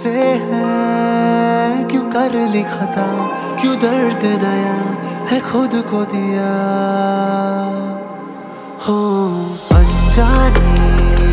मुझसे है, क्यों कर ली खता, क्यों दर्द नया है खुद को दिया। हो अनजानी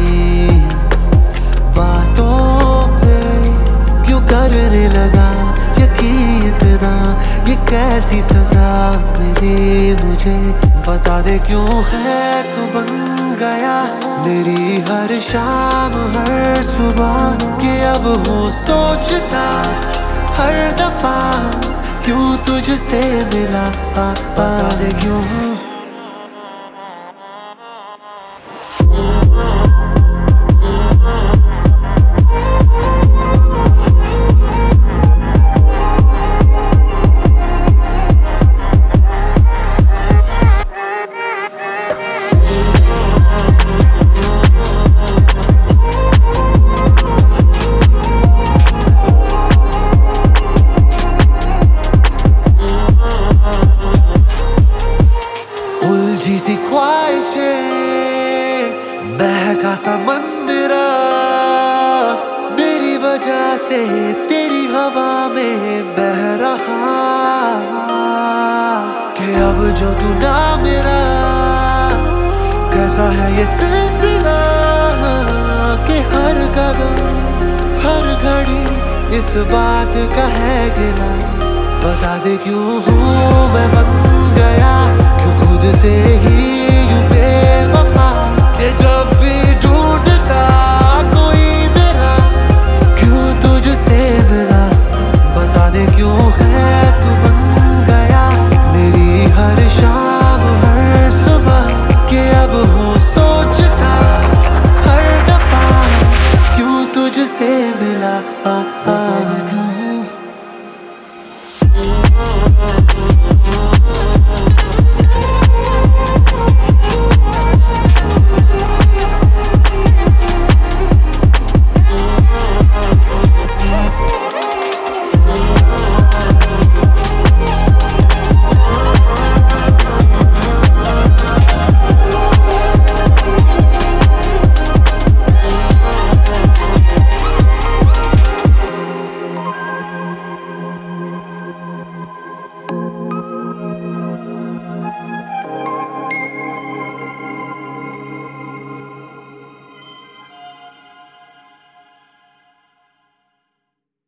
बातों पे क्यों करने लगा यकीन इतना, ये कैसी सजा मिली मुझे, बता दे क्यों है तू बन गया मेरी हर शाम हर सुबह, कि अब हूँ सोचता हर दफा क्यों तुझसे मिला। बता दे क्यों उलझी सी ख्वाहिशें, बहका समंदरा, मेरी वजह से तेरी हवा में बह रहा, कि अब जो तू ना मेरा कैसा है ये सिलसिला, कि हर कदम हर घड़ी इस बात का है गिला। बता दे क्यों हूँ मैं बन गया, क्यों खुद से ही यूं बेवफा, कि जब भी ढूंढता